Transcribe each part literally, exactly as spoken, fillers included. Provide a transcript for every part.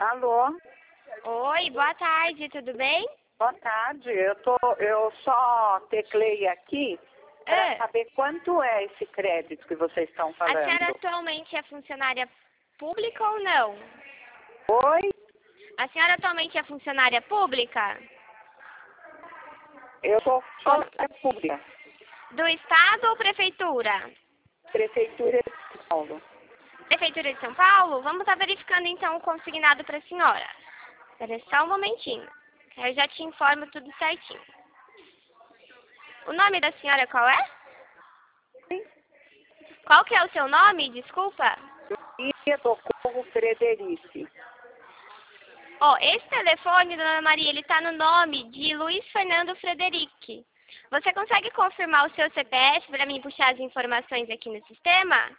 Alô? Oi, boa tarde, tudo bem? Boa tarde. Eu, tô, eu só teclei aqui para Ah, saber quanto é esse crédito que vocês estão a falando. senhora atualmente é funcionária pública ou não? Oi? A senhora atualmente é funcionária pública? Eu sou funcionária pública. Do Estado ou Prefeitura? Prefeitura de São Paulo. Prefeitura de São Paulo? Vamos estar verificando então o consignado para a senhora. Espera só um momentinho, que eu já te informo tudo certinho. O nome da senhora qual é? Sim. Qual que é o seu nome? Desculpa. Maria Socorro Frederici. Ó, esse telefone, dona Maria, ele tá no nome de Luiz Fernando Frederic. Você consegue confirmar o seu C P F para mim puxar as informações aqui no sistema?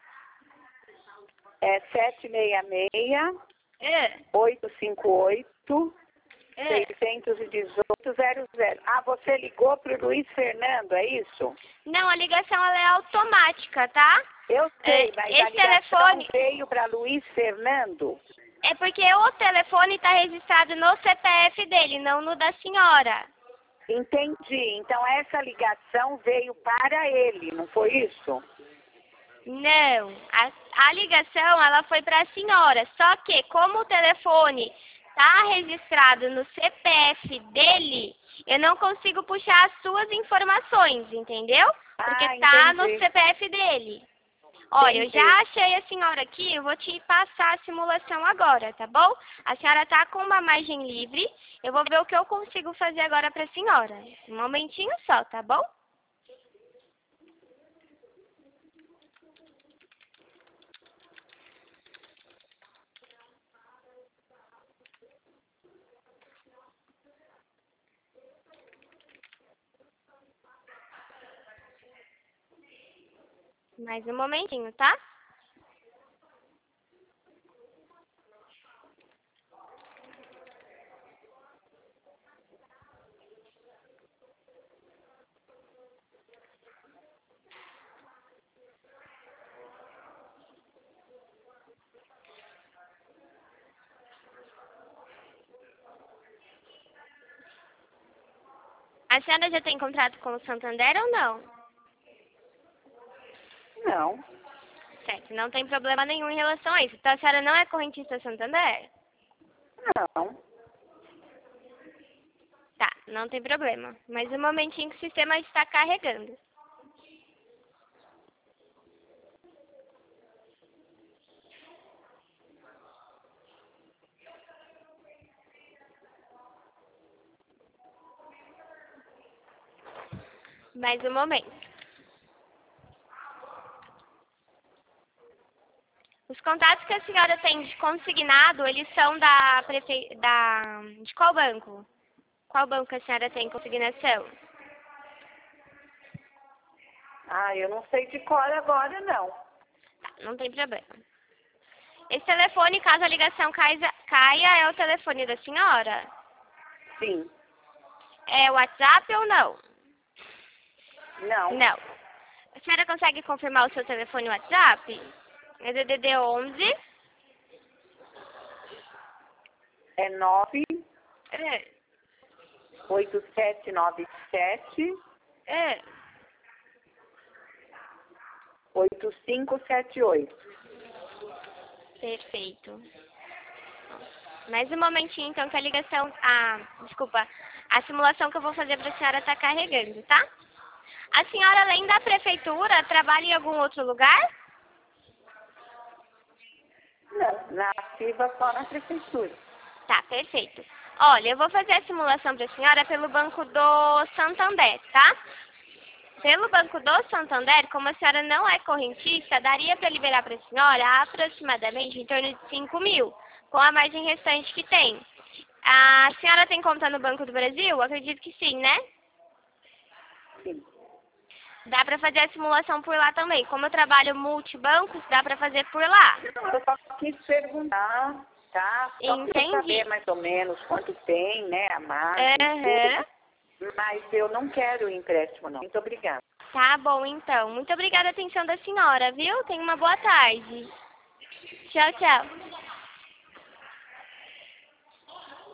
É sete seis seis, É, oito cinco oito, é. seis um oito, zero zero. Ah, você ligou para o Luiz Fernando, é isso? Não, a ligação ela é automática, tá? Eu sei, É, mas esse a ligação telefone veio para Luiz Fernando. é porque o telefone está registrado no C P F dele, não no da senhora. Entendi. Então essa ligação veio para ele, não foi isso? Não, a, a ligação ela foi para a senhora, só que como o telefone está registrado no C P F dele, eu não consigo puxar as suas informações, entendeu? Porque Ah, está no entendi. C P F dele. Olha, eu Entendi. já achei a senhora aqui, eu vou te passar a simulação agora, tá bom? A senhora está com uma margem livre, eu vou ver o que eu consigo fazer agora para a senhora. Um momentinho só, tá bom? Mais um momentinho, tá? A senhora já tem contrato com o Santander ou não? Não, Certo, não tem problema nenhum em relação a isso. Então a senhora não é correntista Santander? não. Tá, não tem problema. Mas um momentinho que o sistema está carregando. Mais um momento. Os contatos que a senhora tem de consignado, eles são da, prefe... da... de qual banco? Qual banco a senhora tem consignação? Ah, eu não sei de cor agora, não. Tá, não tem problema. Esse telefone, caso a ligação caia, caia é o telefone da senhora? Sim. É o WhatsApp ou não? Não. Não. A senhora consegue confirmar o seu telefone WhatsApp? É D D D onze. É nove É. oito sete nove sete É. oito cinco sete oito. Perfeito. Mais um momentinho, então, que a ligação... Ah, desculpa. A simulação que eu vou fazer para a senhora tá carregando, tá? A senhora, além da prefeitura, trabalha em algum outro lugar? Não, na ativa só na prefeitura. Tá, perfeito. Olha, eu vou fazer a simulação para a senhora pelo Banco do Santander, tá? Pelo Banco do Santander, como a senhora não é correntista, daria para liberar para a senhora aproximadamente em torno de cinco mil, com a margem restante que tem. A senhora tem conta no Banco do Brasil? Acredito que sim, né? Sim. Dá para fazer a simulação por lá também. Como eu trabalho multibancos, dá para fazer por lá. Não, eu só quis perguntar, tá? Só queria Entendi. saber mais ou menos quanto tem, né, a margem, Aham. tudo. Mas eu não quero empréstimo, não. Muito obrigada. Tá bom, então. Muito obrigada a atenção da senhora, viu? Tenha uma boa tarde. Tchau, tchau.